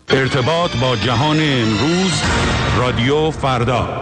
ارتباط با جهان امروز، رادیو فردا.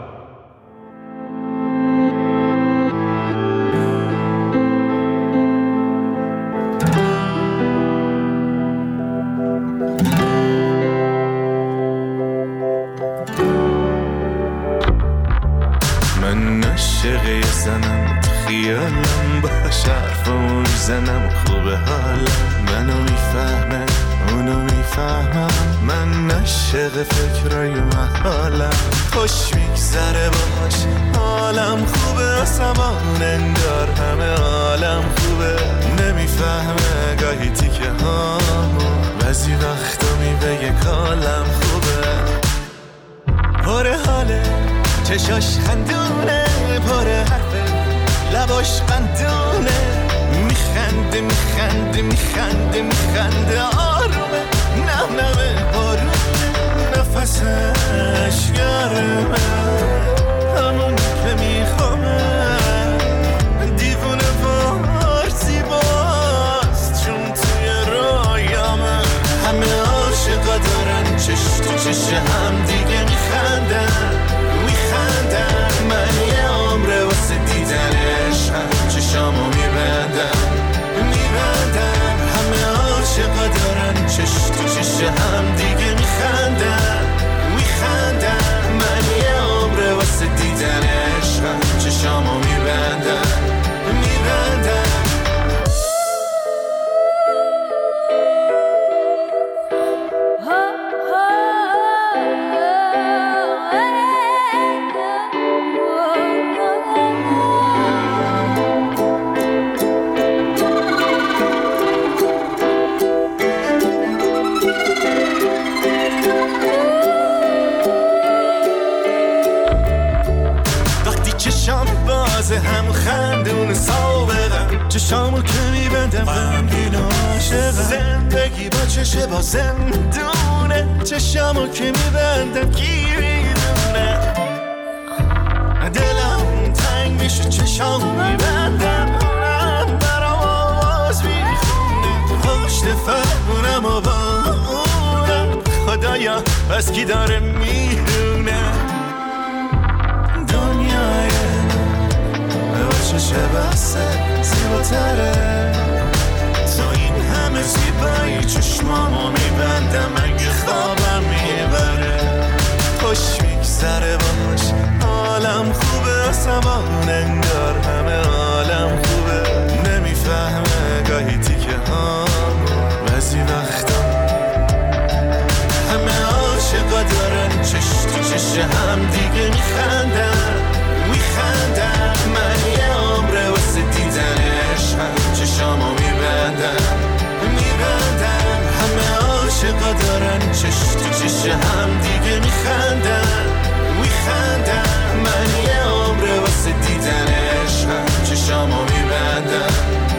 من عاشق زنم، خیالم باش حرفمو میزنم، خوبه حالم، منو میفهمه اونو میفهمم، من عاشق فکرای محالم، خوش میگذره باش حالم خوبه، آسمان انگار همه عالم خوبه، نمیفهمه گاهی تیکه هامو، بعضی وقتا میبگه کالم خوبه، پر حاله چشاش خندونه، پر حرفه لباش قندونه، میخنده میخنده میخنده میخنده، آرومه نمنمه بارونه، نفسش گرمه همون که میخوامه، دیوونه پارسی باز چون توی رایامه، همه عاشقا دارن چش تو چش هم دیگه میخندن، من یه عمره واسه دیدنش هم چشامو میبندم، همه عاشقا دارن چش تو چش هم دیگه میخندن، من یه عمره واسه دیدنش هم چشامو میبندم. هم خندون سابقم، چشامو که میبندم غمگین و عاشقم، زندگی با چشه با زندونه، چشامو که میبندم کی میدونه، دلم تنگ میشه چشامو میبندم، برام آواز میخونه، پشت فرمونم و با اونم، خدایا بس کی داره میدونه، دنیای چه بسته زیباتره، تو این همه زیبایی چشمامو میبندم، اگه خوابم میبره، خوش میگذره باش حالم خوبه، آسمان انگار همه عالم خوبه، نمیفهمه گاهی تیکه هامو، بعضی وقتا همه عاشقا دارن چش تو چش هم دیگه میخندن، من یه عمره واسه دیدنش هم چشامو میبندم، همه عاشقا دارن چش تو چش هم دیگه میخندن، من یه عمره واسه دیدنش هم چشامو میبندم.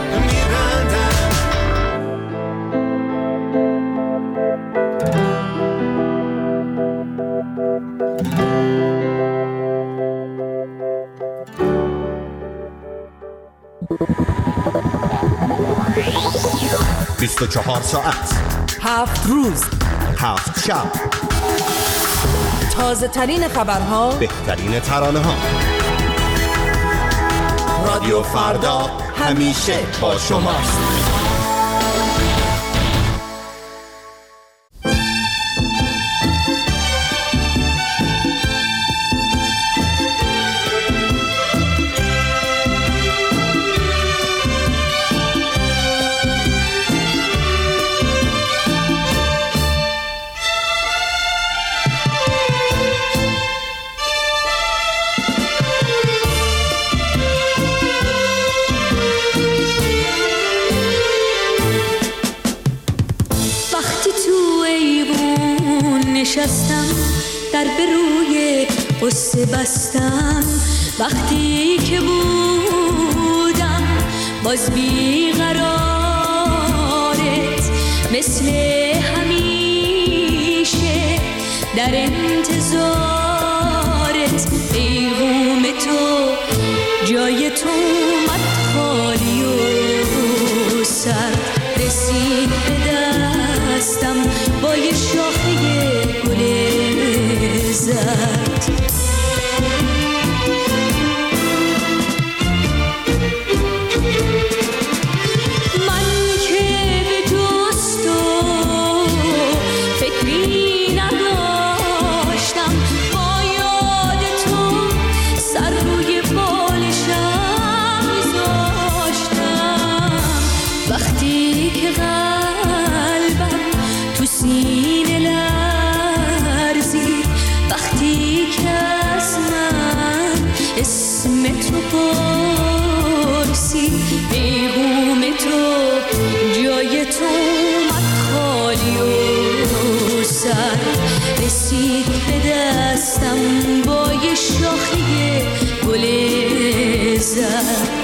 بیست و 24 ساعت 7 روز 7 شب، تازه ترین خبرها، بهترین ترانه ها، رادیو فردا همیشه با شماست. نشستم در به روی قصه بستم، وقتی که بودم باز بیقرارت، مثل همیشه در انتظارت، پیغام تو جای تو اومد خالی و سر رسید به دستم با یه شاخ دستم با یه شاخه گل زرد.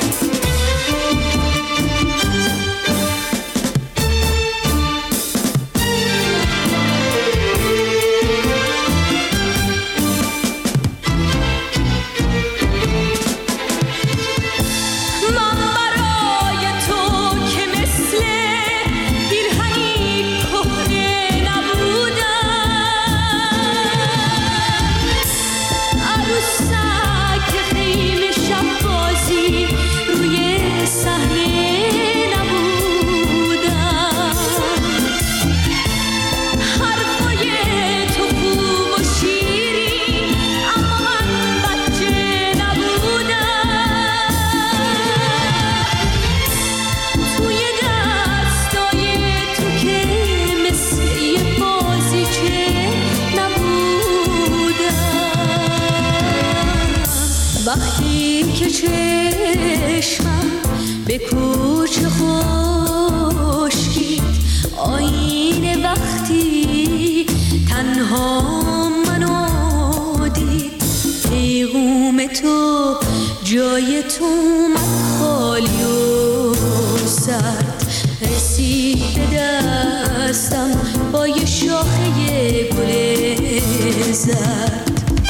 وقتی که چشمم به کوچه خشکید آینه، وقتی تنها منو دید، پیغام تو جای تو اومد خالی و سرد، رسید به دستم با یه شاخه گل زرد.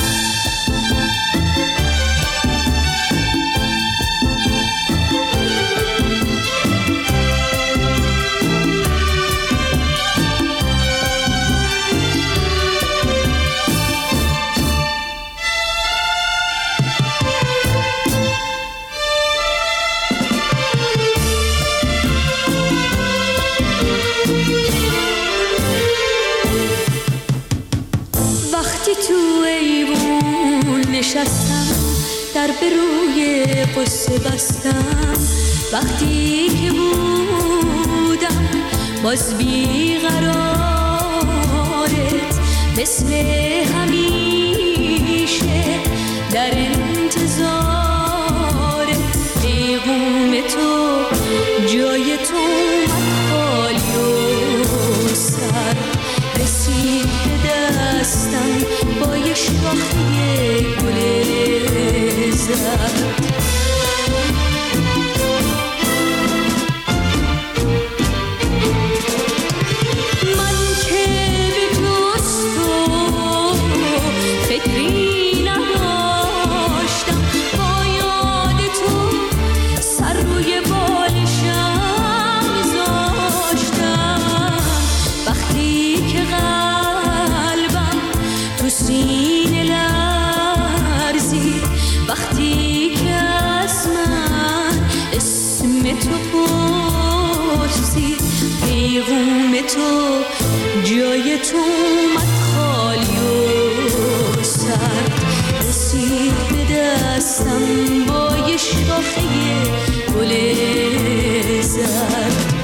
تو ایوون نشستم، در به روی قصه بستم، وقتی که بودم باز بیقرارت، مثل همیشه در انتظارت، پیغام تو جای تو اومد خالی و سر، رسید به دستم با یه شاخه گل زرد. من که به دوست و فکری نداشتم، با یاد تو سر روی بالشم میذاشتم، وقتی که قلبم تو سینه لرزید، وقتی که از من اسم تو پرسید، پیغام تو جای تو اومد خالی و سرد، رسید به دستم با یه شاخه گل زرد.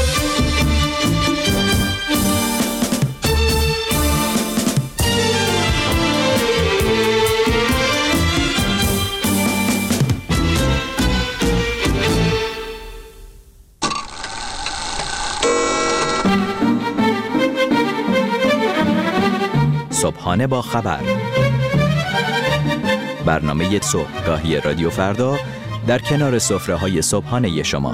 صبحانه با خبر، برنامه صبحگاهی رادیو فردا در کنار سفره‌های صبحانه شما.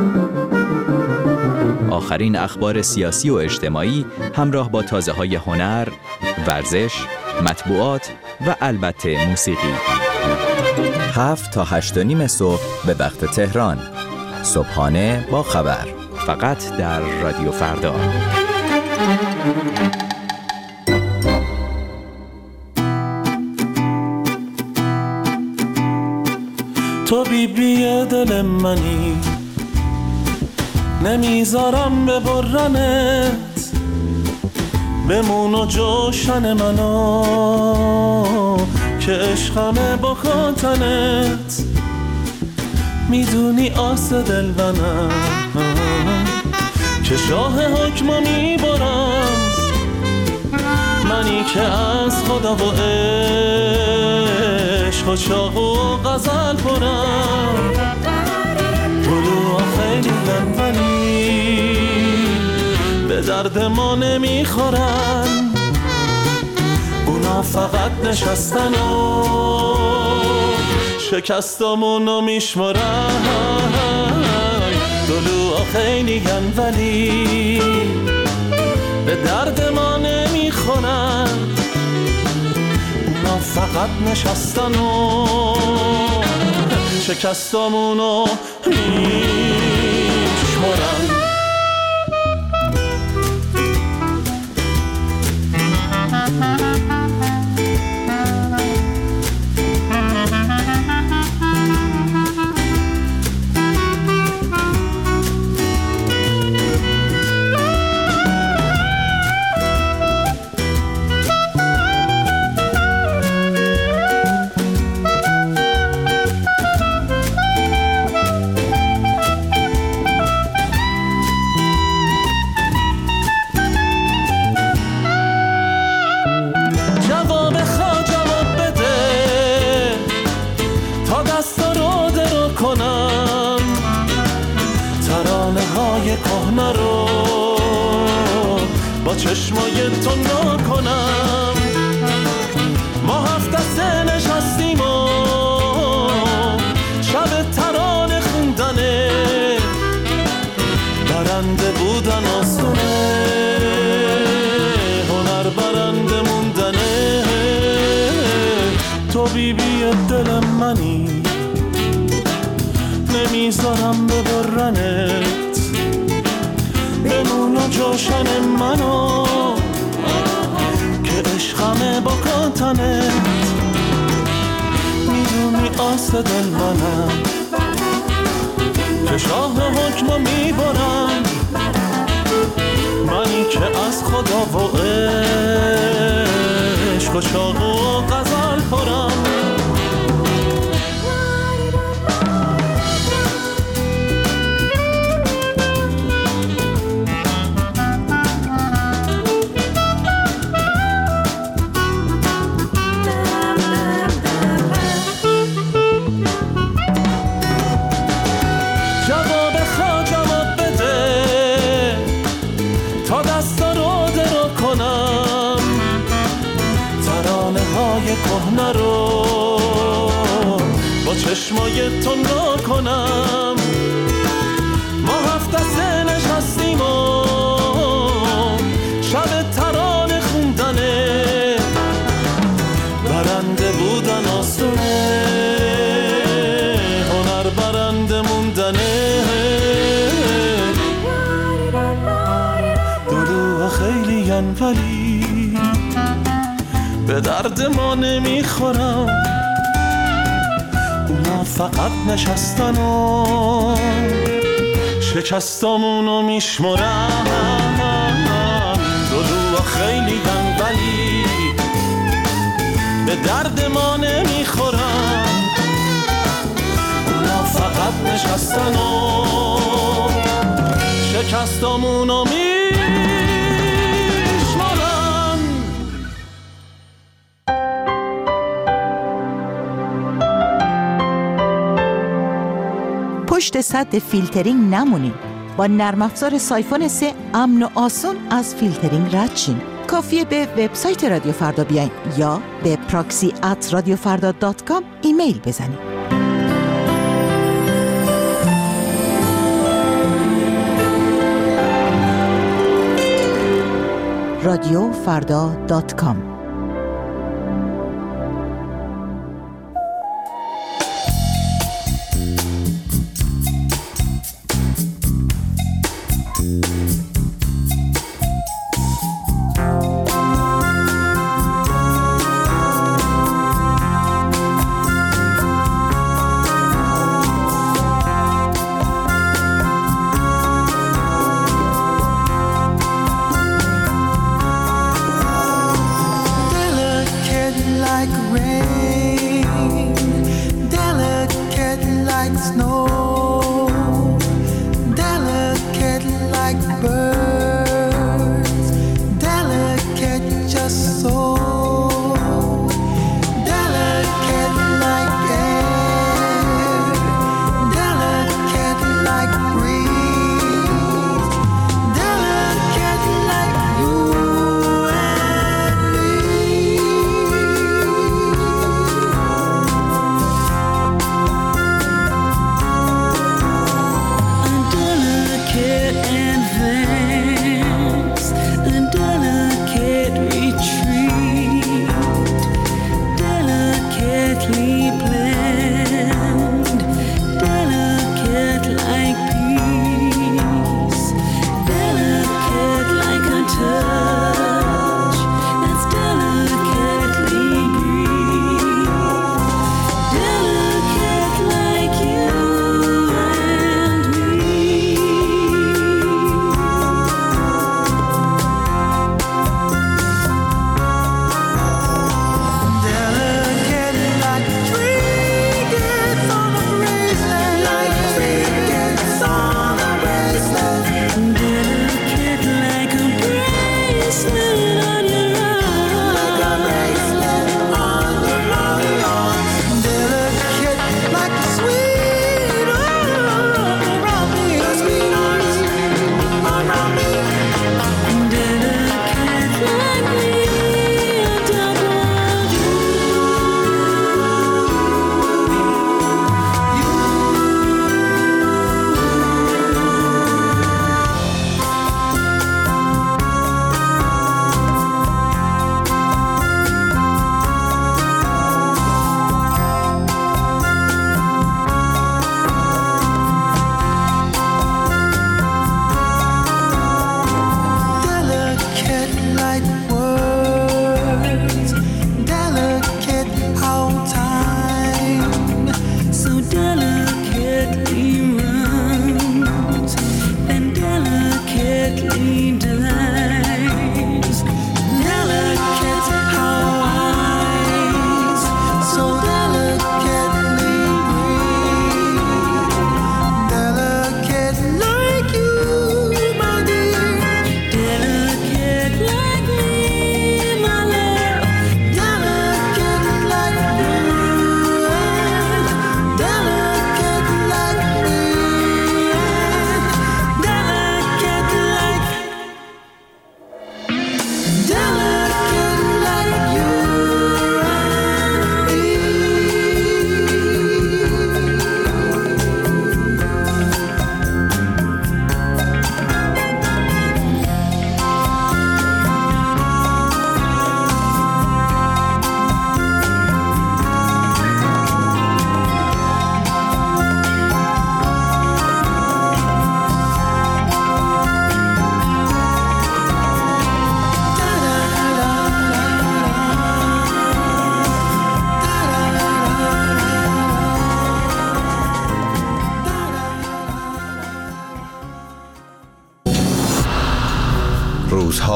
آخرین اخبار سیاسی و اجتماعی همراه با تازه‌های هنر، ورزش، مطبوعات و البته موسیقی. 7 تا 8:30 صبح به وقت تهران. صبحانه با خبر، فقط در رادیو فردا. تو بی دل منی، نمیذارم ببرنت، بمون و جوشن منو که عشقمه با خاطنت، میدونی آس دل منم که شاه حکم میبرم، منی که از خدا و عشق و شاه و غزل پرم، گلوها خیلی لنفنی به درد ما نمیخورن، اونا اونا فقط نشستن و شکستامونو میشمارن. دلوها خیلی گن ولی به درد ما نمیخورن. اونا فقط نشستن و شکستامونو میشمارن. کهنه رو با چشمای تو نکنم. ما 7 دسته نشستیم و شب ترانه خوندنه. برنده بودن آسونه، هنر برنده موندنه. تو بیبی دل منی، نمیذارم ببرنت. بمون و جوشن منو که عشقمه با کاتنت. میدونی آس دل منم که شاه حکمو میبرم. منی که از خدا و عشق و شاق و غزل پرم. کهنه رو با چشمای تو نکنم. ما 7 دسته نشستیم و شب ترانه خوندنه. برنده بودن آسونه، هنر برنده موندنه. دلوها خیلی ین ولی به درد ما نمیخورم. اونا فقط نشستن و شکستامونو میشمارن. دلوها خیلی گن ولی به درد ما نمیخورن. اونا فقط نشستن و شکستامونو میشمارن. پشت سد فیلترینگ نمونید. با نرم افزار سایفون 3 امن و آسون از فیلترینگ رد شین. کافیه به وبسایت رادیو فردا بیاین یا به proxy@radiofarda.com ایمیل بزنید. radiofarda.com.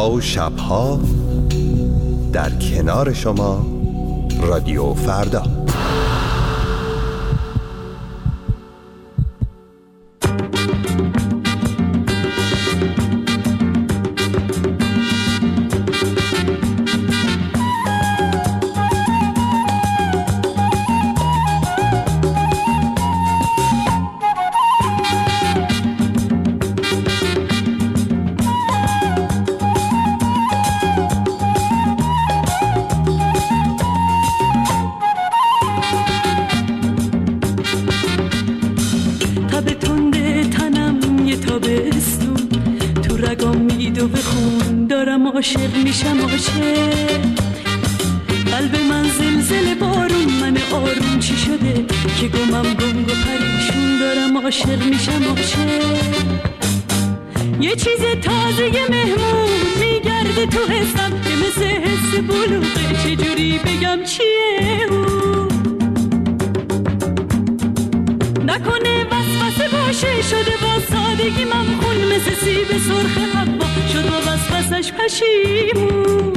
روزها و شبها در کنار شما رادیو فردا. عاشق میشم عاشق، قلب من زلزله بارون، من آروم چی شده که گمم گنگ و پریشون دارم عاشق میشم عاشق. یه چیز تازه مهمون میگرده تو حسم که مثل حس بلوغه، چجوری بگم چیه اون؟ نکنه وسوسه باشه شده با سادگی ممخون، مثل سیب سرخ حبا شد با وسوسش پشیمون.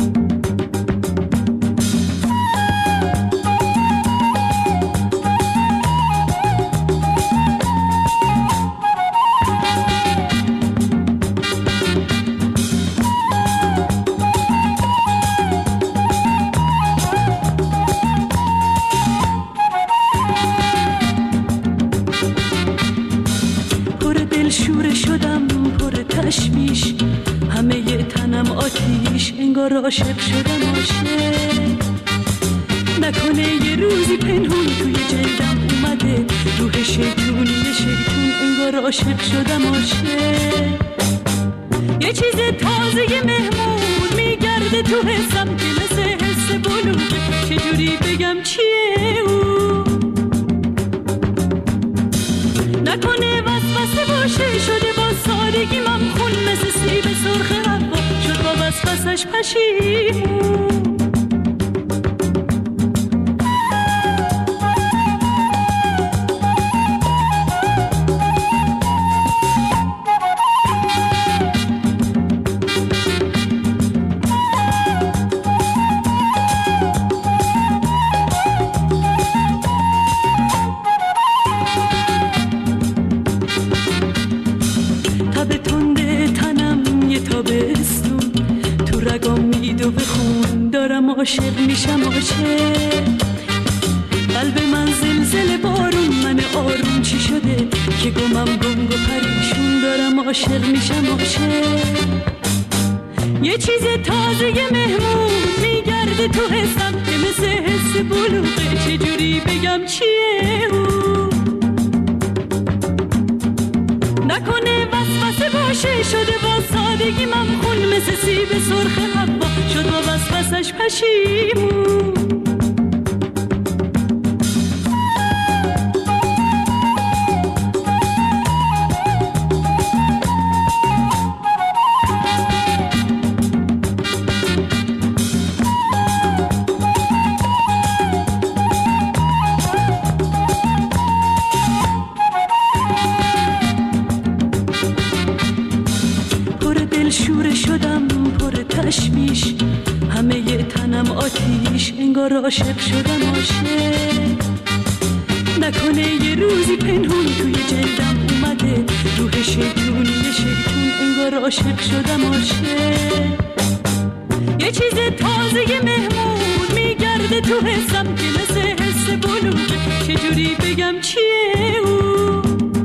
تشویش همه ی تنم آتیش، انگار عاشق شدم عاشق. نکنه یه روزی پنهون توی جلدم اومده روح شیطونی شیطون، انگار عاشق شدم عاشق. یه چیز تازه مهمون میگرده تو حسم که مثل حس بلوغه، چجوری بگم چیه اون؟ نکنه وسوسه باشه شده با سادگی ممخون، مثل سیب سرخ حبا شد با وسوسش پشیمون. عاشق میشم عاشق، قلب من زلزله بارون، من آروم چی شده که گمم گنگ و پریشون دارم عاشق میشم عاشق. یه چیز تازه مهمون میگرده تو حسم که مثل حس بلوغه، چجوری بگم چیه اون؟ نکنه وسوسه باشه شده با سادگی ممخون، مثل سیب سرخ حبا شد با وسوسش پشیمون. تشویش همه ی تنم آتیش، انگار عاشق شدم عاشق. نکنه یه روزی پنهون توی جلدم اومده روح شیطونی شیطون، انگار عاشق شدم عاشق. یه چیز تازه مهمون میگرده تو حسم که مثل حس بلوغه، چجوری بگم چیه اون؟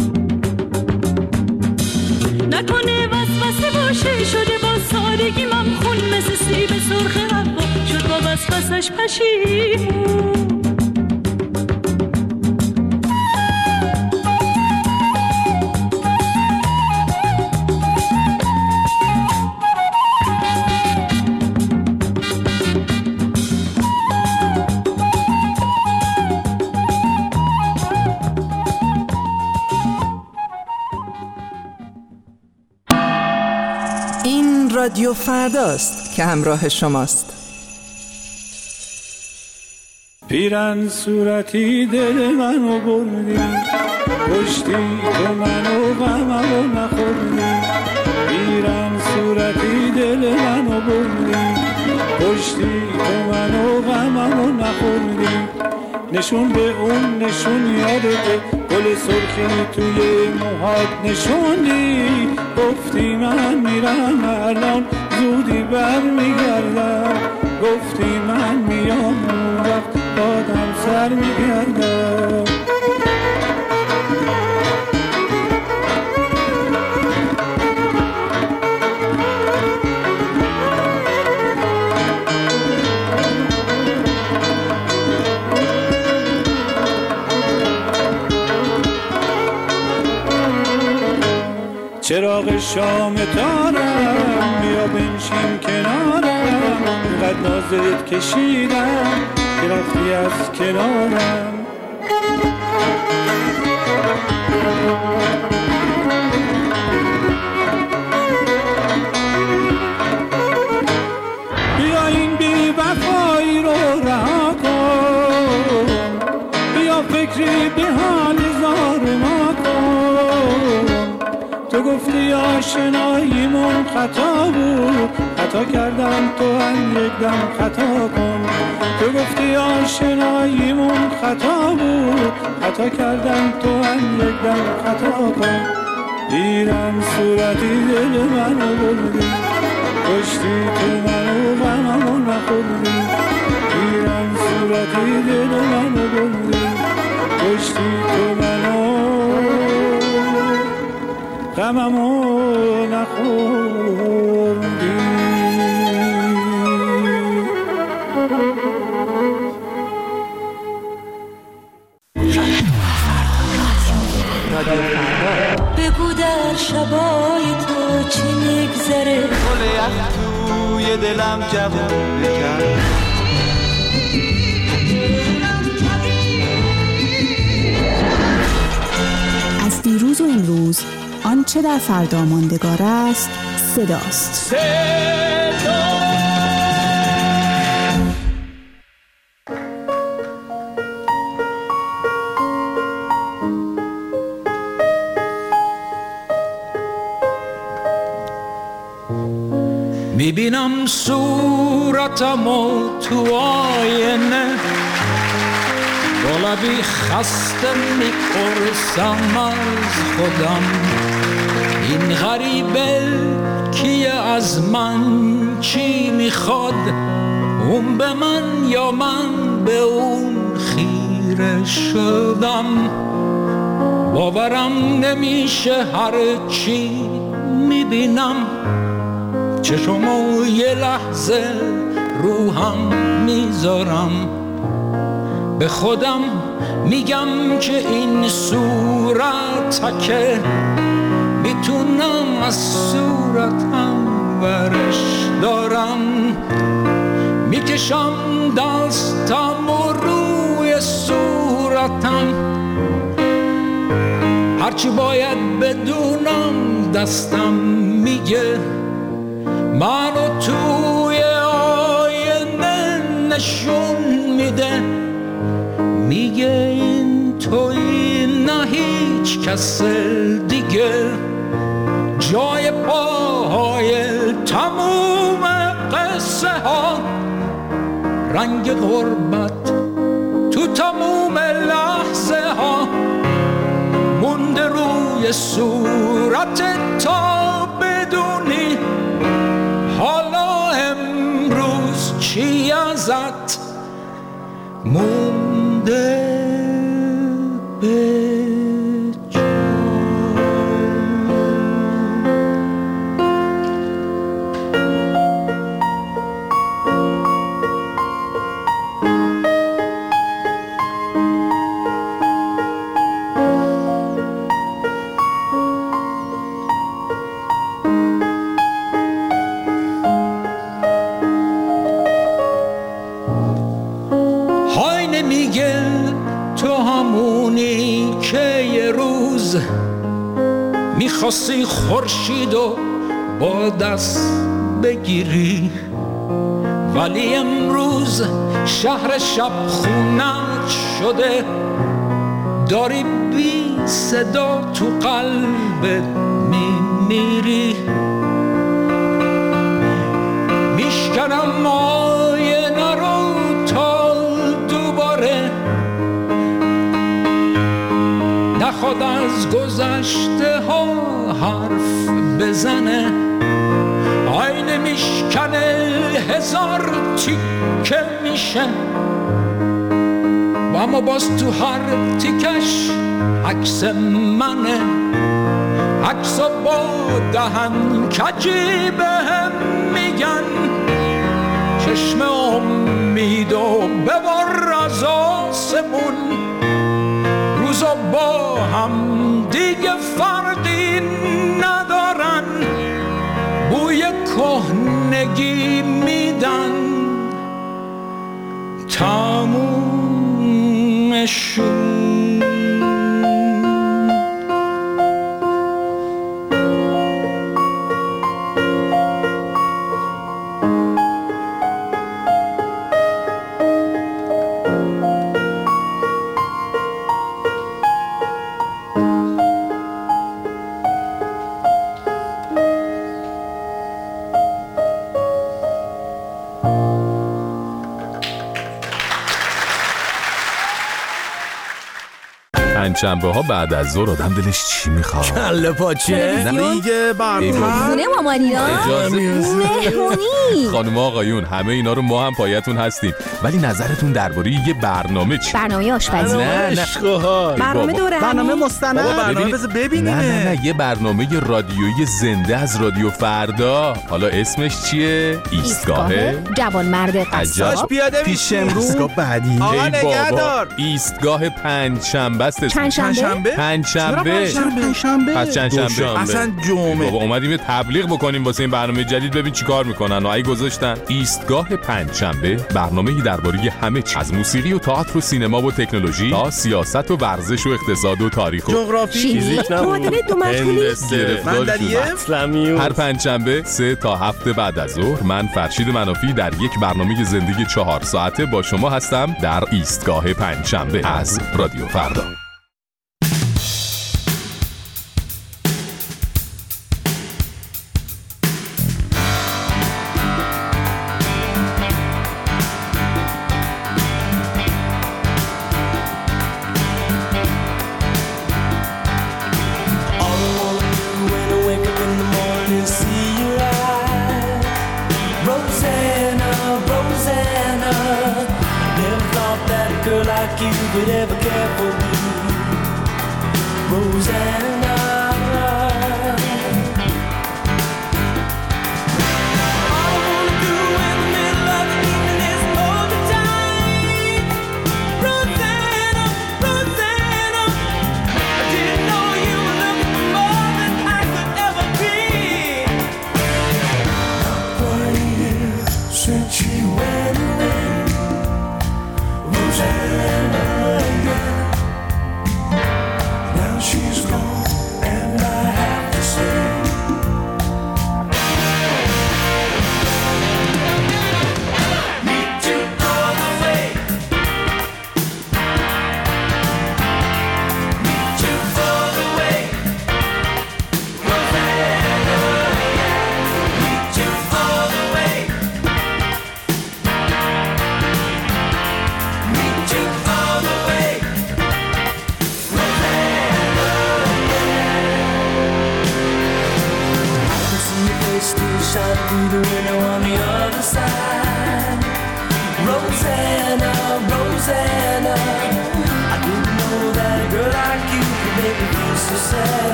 نکنه وسوسه باشه شده با سادگی ممخون، مثل سیب سرخ حبا شد با وسوسش پشیمون. رادیو فرداست که همراه شماست. پیرن صورتی دل منو بردی، کشتی که منو غممو نخوردی. پیرن صورتی دل منو بردی، کشتی تو منو غممو نخوردی. نشون به اون نشون یادته، گل سرخی توی موهات نشوندی. گفتی من میرم الان زودی برمیگردم، گفتی من میام اون وقت بادم سر میگردم. چراغ شام تارم بیا بنشین کنارم، اینقدر نازت کشیدم که رفتی از کنارم. بیا این بی وفایی رو رها کن، بیا فکری به حال زار ما کن. تو گفتی آشناییمون خطا بود، خطا کردم تو هم یک دم خطا کن. تو گفتی آشناییمون خطا بود، خطا کردم تو هم یک دم خطا کن. دیرم صورتی دل منو بردی، کشتی تو منو غممو نخوردی. دیرم صورتی دل منو بردی، کشتی تو منو غممو نخوردی. بگو در شبای تو چی میگذره، گل یخ توی دلم جوون بکرد. از دیروز و امروز آنچه در فردا ماندگار است صداست. میبینم صورتمو تو آینه، با لبی خسته میپرسم از خودم، این غریبه کیه، از من چی میخواد؟ اون به من یا من به اون خیره شدم. باورم نمیشه هر چی میبینم، چشمو یه لحظه روحم میذارم. به خودم میگم که این صورت که میتونم از صورتم ورش دارم. میکشم دستم و روی صورتم، هرچی باید بدونم دستم میگه. منو توی آینه نشون میده، میگه این تویی نه هیچ کس دیگه. جای پاهای تموم قصه ها، رنگ غربت تو تموم لحظه ها، مونده روی صورت تا بدونی حالا امروز چی ازت مونده به میگه تو همونی که یه روز میخواستی خورشیدو با دست بگیری، ولی امروز شهر شب خونت شده، داری بی صدا تو قلبت میمیری. از گذشته ها حرف بزنه، آینه میشکنه هزار تیکه میشه، و اما باز تو هر تیکش عکس منه، عکسا با دهن کجی بهم میگن چشم امیدو ببر از آسمون، روزا با هم دیگه فرقی ندارن، بوی کهنگی میدن تمومشون. پنجشنبه ها بعد از ظهر آدم دلش چی میخواد؟ کله پاچه، دیگه برتر، خونه مامانینا، مهمونی. خانم آقایون همه اینا رو ما هم پایتون هستیم، ولی نظرتون درباره یه برنامه چی؟ برنامه آشپزی. نه برنامه دوره، برنامه مستند، برنامه بذار ببینیم. نه یه برنامه رادیویی زنده از رادیو فردا. حالا اسمش چیه؟ ایستگاه جوانمرد قصاب. پیاده پیش امروز ایستگاه بعدی. آقا نگهدار. ایستگاه پنجشنبه است. پنجشنبه؟ پنجشنبه. پس چندشنبه؟ اصلا جمعه. بابا اومدیم یه تبلیغ بکنیم واسه این برنامه جدید، ببین چیکار میکنن و ای گذاشتن ایستگاه پنجشنبه، برنامه‌ای درباره همه چیز، از موسیقی و تئاتر و سینما و تکنولوژی تا سیاست و ورزش و اقتصاد و تاریخ و جغرافی، فیزیک، معادله دو مجهولی، هر پنجشنبه 3 تا 7 بعد از ظهر من فرشید منافی در یک برنامه زندگی 4 ساعته با شما هستم در ایستگاه پنجشنبه از رادیو فردا.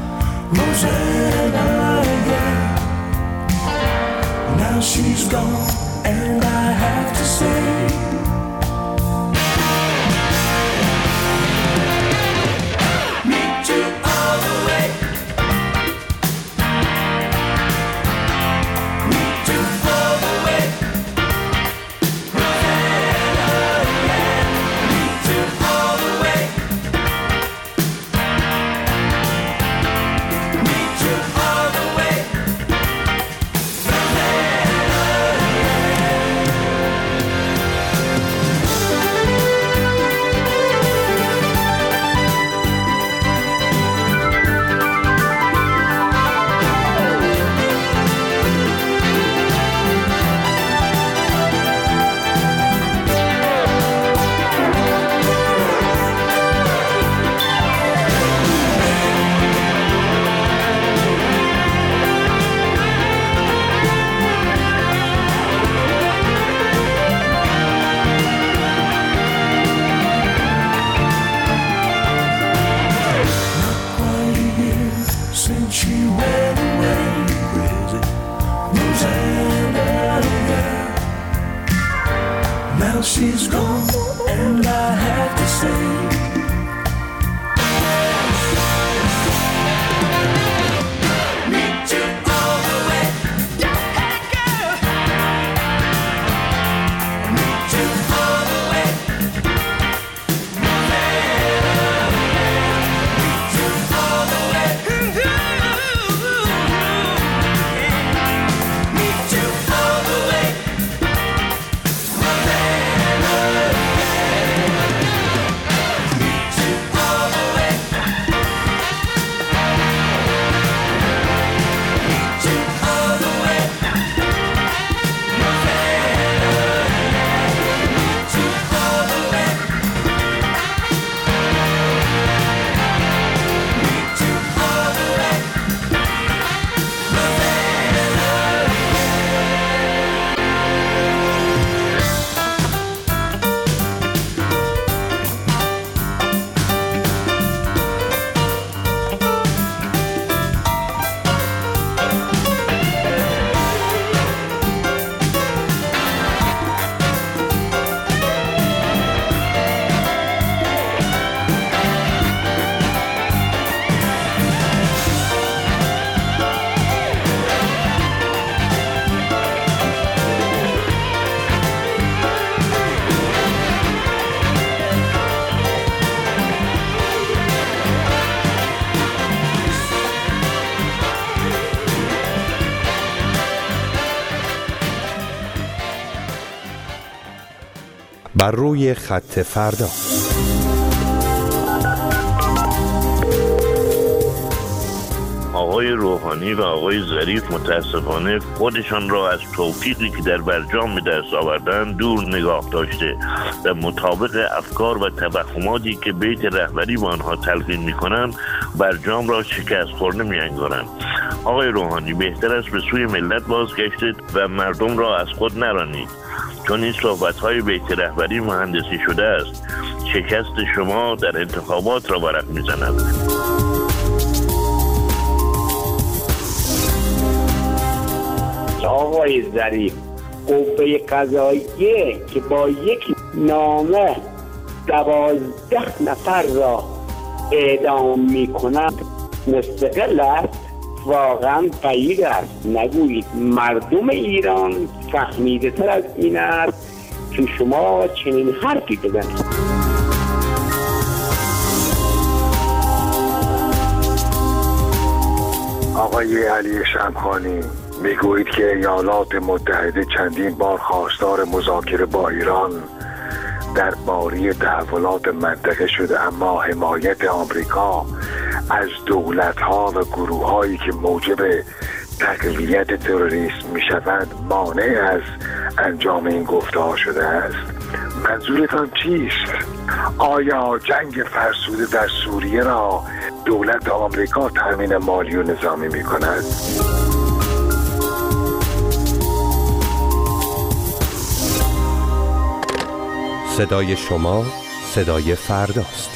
She's gone. بر روی خط فردا. آقای روحانی و آقای ظریف متاسفانه خودشان را از توفیقی که در برجام به دست آوردن دور نگاه داشته و مطابق افکار و توهماتی که بیت رهبری با آنها تلقین می‌کنند برجام را شکست خورده می‌انگارند. آقای روحانی بهتر است به سوی ملت بازگشتید و مردم را از خود نرانید، چون این صحبت‌های بیت رهبری مهندسی شده است. شکست شما در انتخابات را ورق می‌زند. آقای ظریف، قوه قضاییه که با یک نامه 12 نفر را اعدام می‌کند مستقل است؟ واقعا غیر است. نگویید مردم ایران فهمیده تر از این است که شما چنین حرفی بزنید. آقای علی شمخانی، میگویید که ایالات متحده چندین بار خواستار مذاکره با ایران در باره تحولات منطقه شده، اما حمایت آمریکا از دولت‌ها و گروه‌هایی که موجب تقویت تروریسم می‌شوند مانع از انجام این گفته‌ها شده است. منظورتان چیست؟ آیا جنگ فرسوده در سوریه را دولت آمریکا تامین مالی و نظامی می‌کند؟ صدای شما صدای فرداست.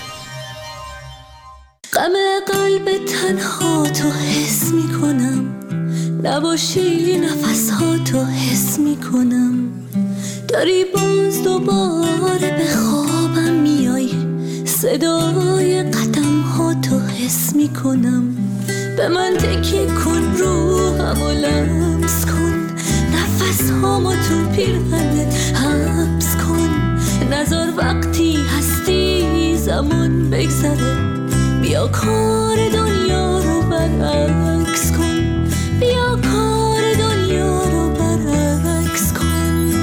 غم قلب تنها تو حس می کنم، نباشی نفس ها تو حس می کنم، داری باز دوباره به خوابم میای، صدای قدم ها تو حس می کنم، به من تکی کن روحم و لمس کن، نفس هامو تو پیرهنت حبس کن، نظر وقتی هستی زمان بگذره، بیا کار دنیا رو برعکس کن، بیا کار دنیا رو برعکس کن.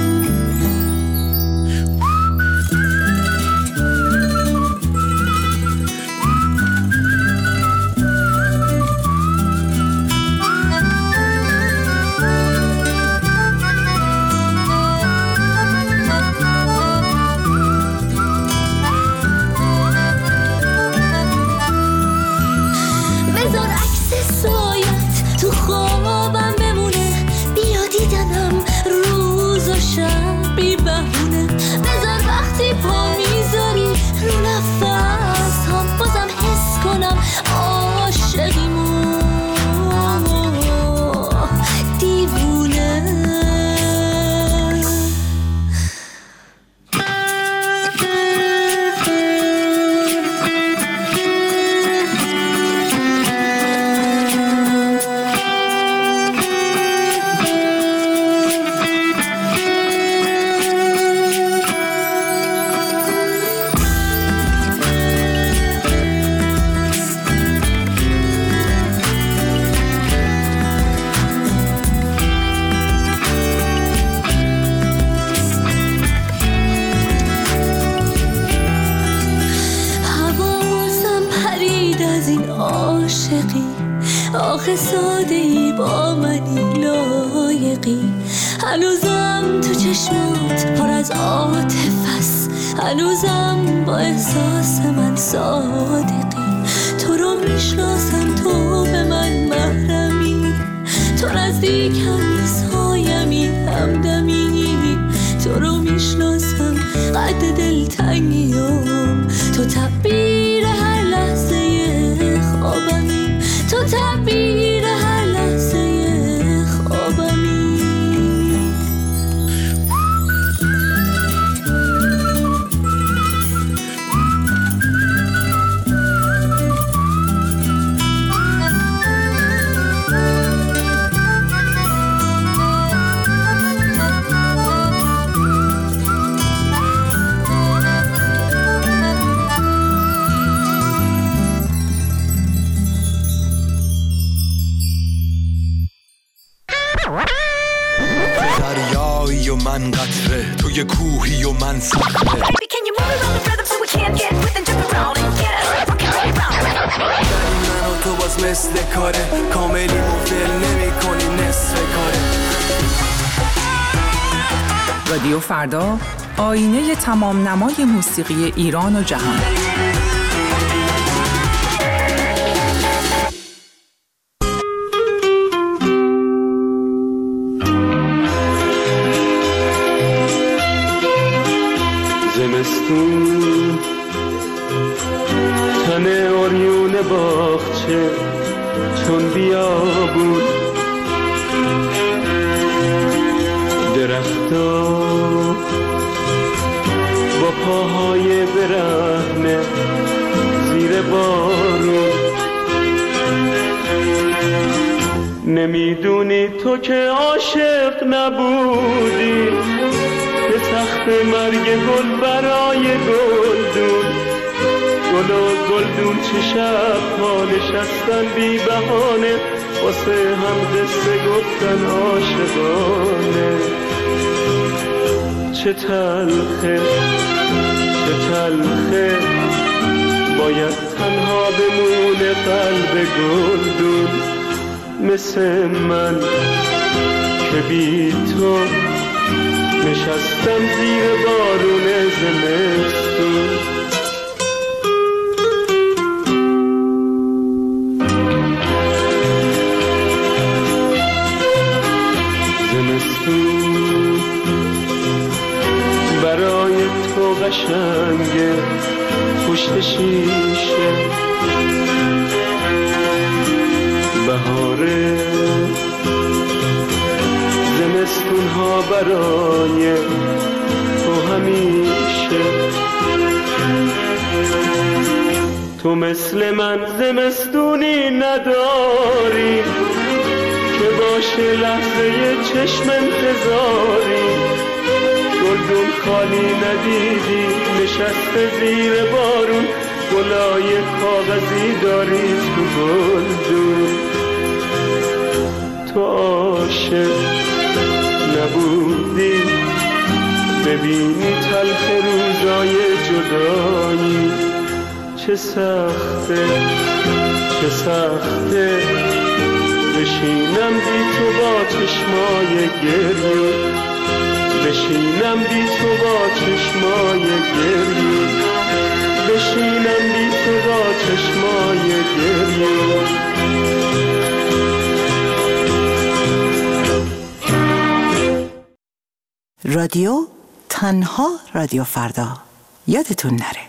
آخه ساده‌ای با منی لایقی، هنوزم تو چشمات پر از عاطفه است، هنوزم با احساس من صادقی، تو رو میشناسم تو به من محرمی، تو نزدیکمی سایمی همدمی، تو رو میشناسم قد دلتنگیم، تو تعبیر هر لحظه خوابمی، تو تعبیر هر لحظه خوابمی. میگه کوهی و من سخته. من و تو باز مثل کاره کاملی مفل نمی کنی نصف کاره. رادیو فردا، آینه تمام نمای موسیقی ایران و جهان. زمستون تن اوریون باغچه چون بیابون، درختا با پاهای برهنه زیر بارون. نمیدونی تو که عاشق نبودی، به تخت مرگ گل برای گلدون. گل و گلدون چه شب ها نشستن بی بهانه، واسه هم قصه گفتن عاشقانه. چه تلخه چه تلخه باید تنها بمونه قلب گلدون، مثل من که بی تو نشستم زیر بارون زمستون. زمستون برای تو قشنگه پشت شیشه، بهاره زمستون ها برای تو همیشه. تو مثل من زمستونی نداری که باشه لحظه چشم انتظاری. گلدون خالی ندیدی نشسته زیر بارون، گلای کاغذی داری تو گلدون. تو عاشق نبودی ببینی تلخ روزای جدایی. چه سخته چه سخته بشینم بی تو با چشمای گریون، بشینم بی تو با چشمای گریون، بشینم بی تو با چشمای گریون. رادیو تنها رادیو فردا، یادتون نره.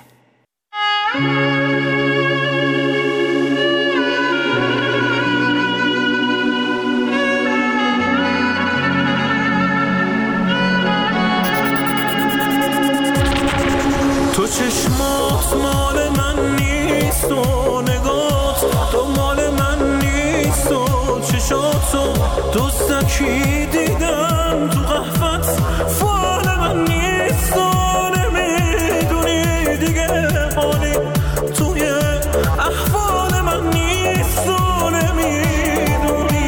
تو چشمات مال من نیست و نگات تو مال من نیست و چشاتو دوستکی دیدم تو قهوت فال من نیست و نمیدونی دیگه حالی توی احوال من نیست و نمیدونی.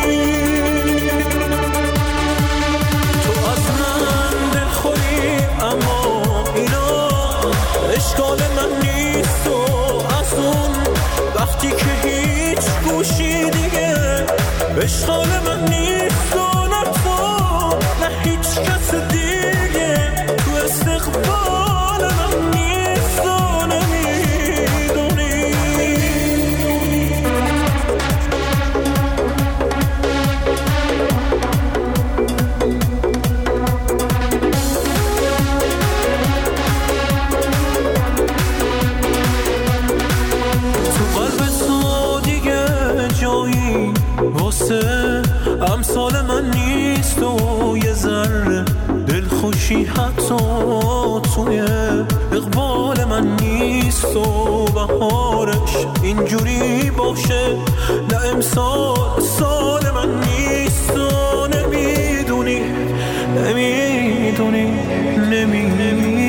تو از من دلخوری اما اشکال من نیست و از اون وقتی که هیچ گوشی دیگه اشکال من نیست و نه تو نه هیچ کس دیگه تو استقبال من نیست و نمیدونی. امثال من نیست و یه ذره دلخوشی حتی توی اقبال من نیست و بهارش اینجوری باشه نه امسال سال من نیست و نمیدونی نمیدونی نمیدونی.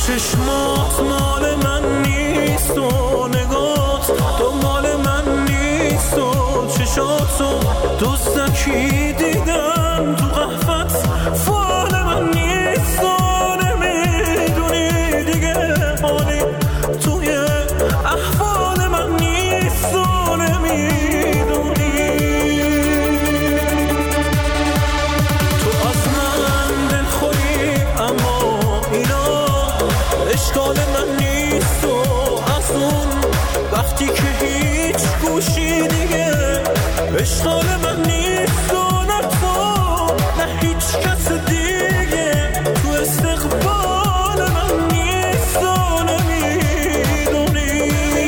چشمات مال من نیست و نگات تو مال من نیست و چشاتو دزدکی دیدم تو قهوت فال من نیست و نمیدونی دیگه حالی توی احوال من نیست و نمیدونی تو از من دلخوری اما اینا اشکال من نیست و از اون وقتی که هیچ گوشی دیگه اشکال من نیست و نه تو نه هیچ کس دیگه تو استقبال من نیست و نمیدونی.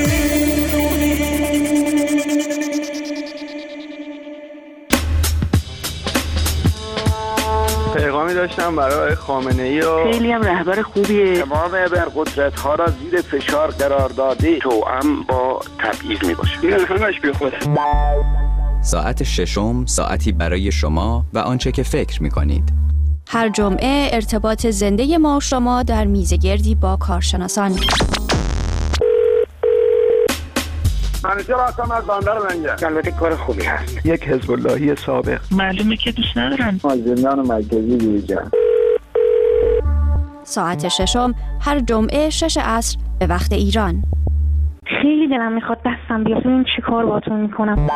پیغامی داشتم برای خامنه‌ای و خیلی هم رهبر خوبیه. تمام ابرقدرت ها را زیر فشار قرار داده توأم با تبعیض میباشه. این همش بی خود. ساعت ششم ساعتی برای شما و آنچه که فکر می‌کنید. هر جمعه ارتباط زنده ما و شما در میزگردی با کارشناسان. منیجر هستم از بندر منجر. البته کار خوبی هست. یک حزب اللهی سابق. معلومه که دوست ندارن. از زندان مرکزی بیرون. ساعت ششم هر جمعه 6 عصر به وقت ایران. خیلی دلم میخواد دستم بیاد ببینم چی کار باتون میکنم.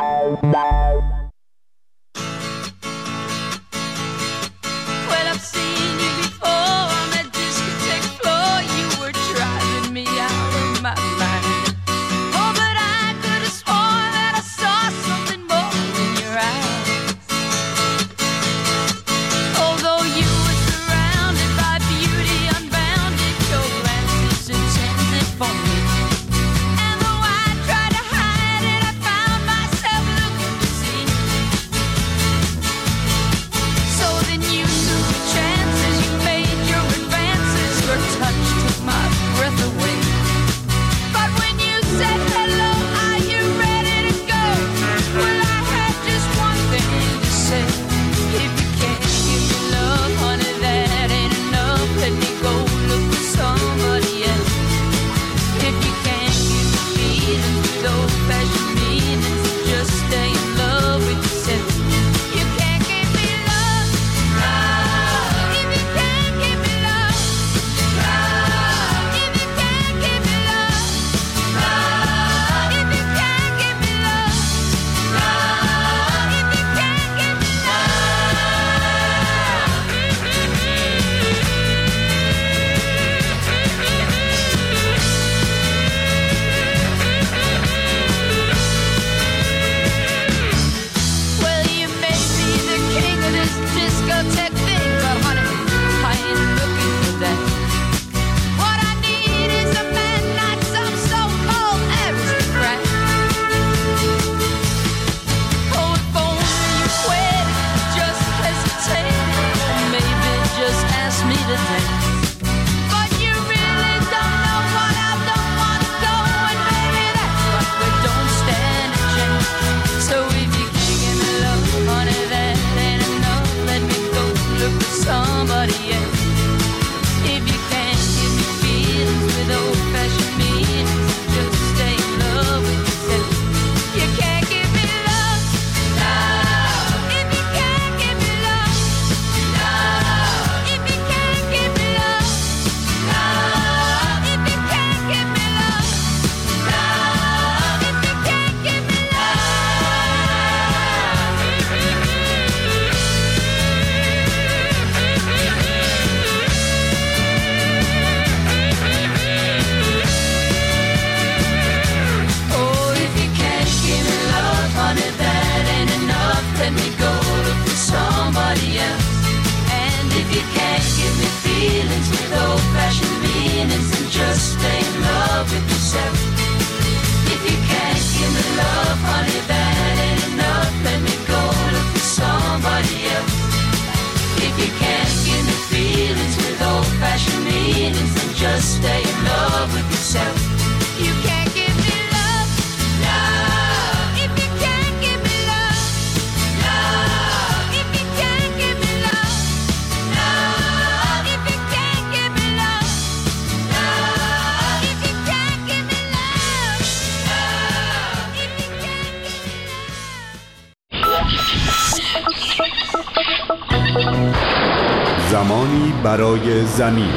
زمانی برای زمین.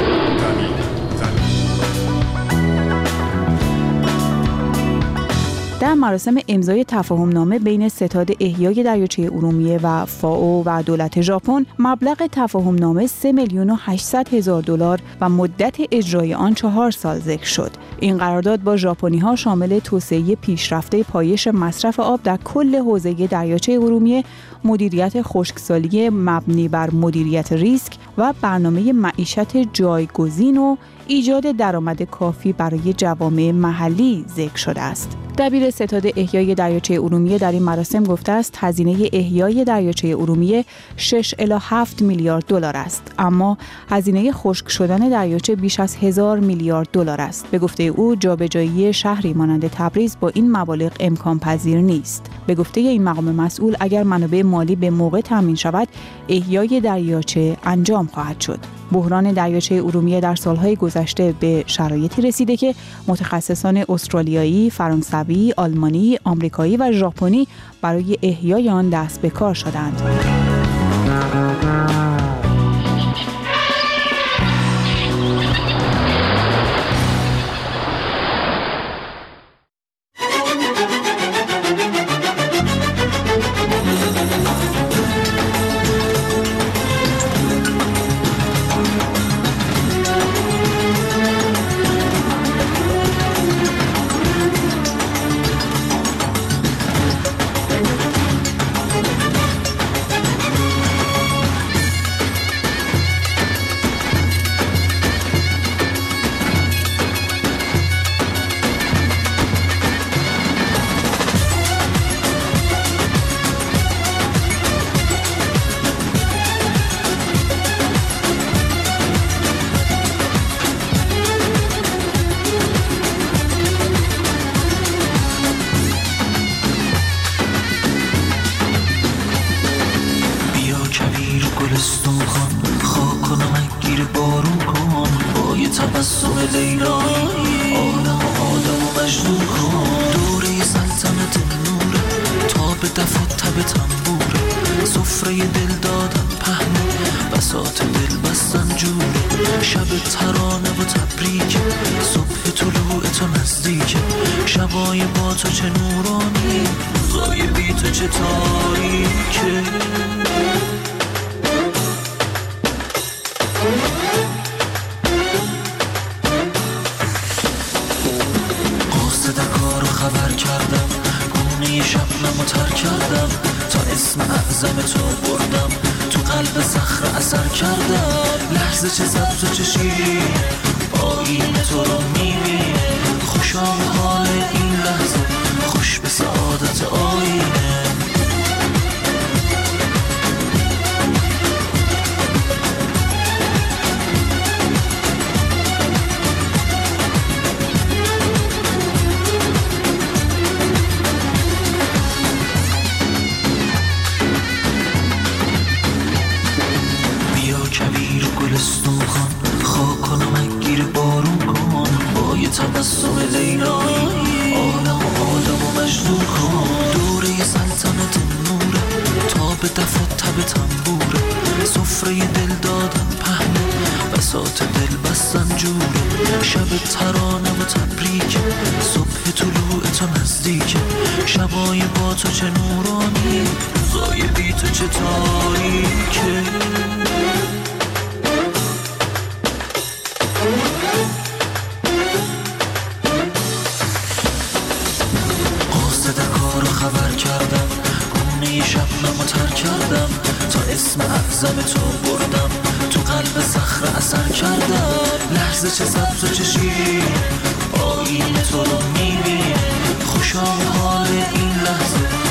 در مراسم امضای تفاهمنامه بین ستاد احیای دریاچه ارومیه و فائو و دولت ژاپن، مبلغ تفاهمنامه $3,800,000 و مدت اجرای آن 4 سال ذکر شد. این قرارداد با ژاپنی‌ها شامل توسعه پیشرفته پایش مصرف آب در کل حوزه دریاچه ارومیه، مدیریت خشکسالی مبنی بر مدیریت ریسک و برنامه معیشت جایگزین و ایجاد درآمد کافی برای جوامع محلی ذکر شده است. دبیر ستاد احیای دریاچه ارومیه در این مراسم گفته است هزینه احیای دریاچه ارومیه 6 الی 7 میلیارد دلار است، اما هزینه خشک شدن دریاچه بیش از 1000 میلیارد دلار است. به گفته او جابجایی شهری مانند تبریز با این مبالغ امکان پذیر نیست. به گفته این مقام مسئول اگر منابع مالی به موقع تامین شود، احیای دریاچه انجام خواهد شد. بحران دریاچه ارومیه در سالهای گذشته به شرایطی رسیده که متخصصان استرالیایی، فرانسوی، آلمانی، آمریکایی و ژاپنی برای احیای آن دست به کار شدند. آینه تو رو میبینه، خوشا حال این لحظه